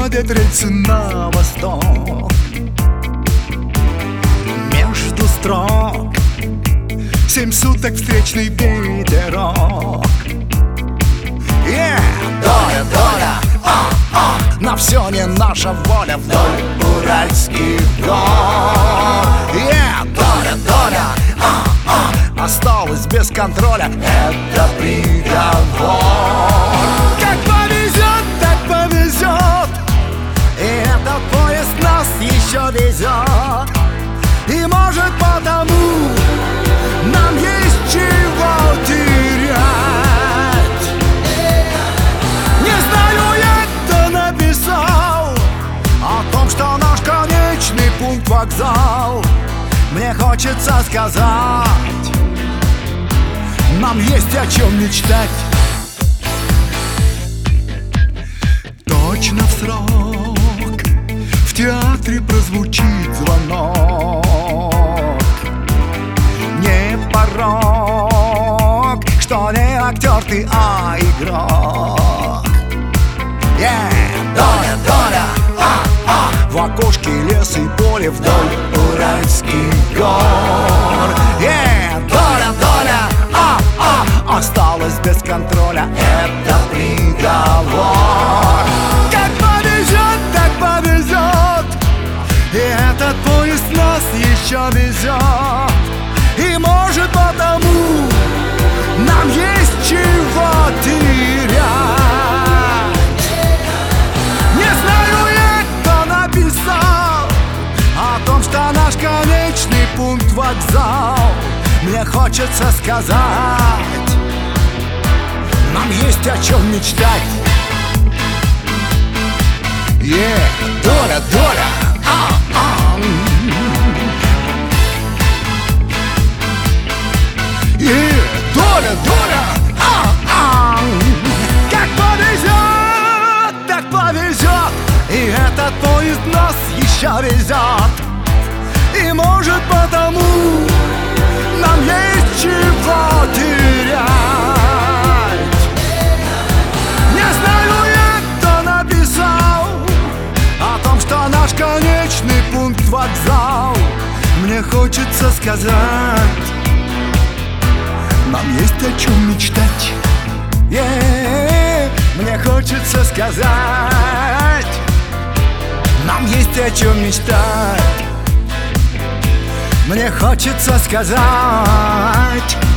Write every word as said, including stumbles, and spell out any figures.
уходят рельсы на восток. Между строк семь суток встречный ветерок. Yeah! Доля, доля, а, а, на все не наша воля вдоль уральских гор. Yeah! Доля, доля, а, а, осталась без контроля. Это приговор. Как повезет, так повезет, и этот поезд нас еще везет. И может потому нам есть чего терять. Не знаю я, кто написал о том, что наш конечный пункт вокзал. Мне хочется сказать, нам есть о чем мечтать. Точно в срок в театре прозвучит звонок. Не порок, что не актер ты, а игрок. Yeah! Доля, доля, а, а, в окошке лес и поле вдоль уральских гор. Yeah! Доля, доля, а, а, осталась без контроля. Это приговор. Как повезет, так повезет, и этот поезд нас еще везет. И может потому нам есть чего терять. Не знаю я, кто написал о том, что наш конечный пункт вокзал. Мне хочется сказать, нам есть о чем мечтать. Yeah, доля, доля, а, а. Yeah, доля, доля, а, а. Как повезет, так повезет, и этот поезд нас еще везет. И может потому нам есть чего терять. Не знаю я, кто написал о том, что наш конечный пункт вокзал. Мне хочется сказать, нам есть о чем мечтать. Yeah, мне хочется сказать, нам есть о чем мечтать. Мне хочется сказать.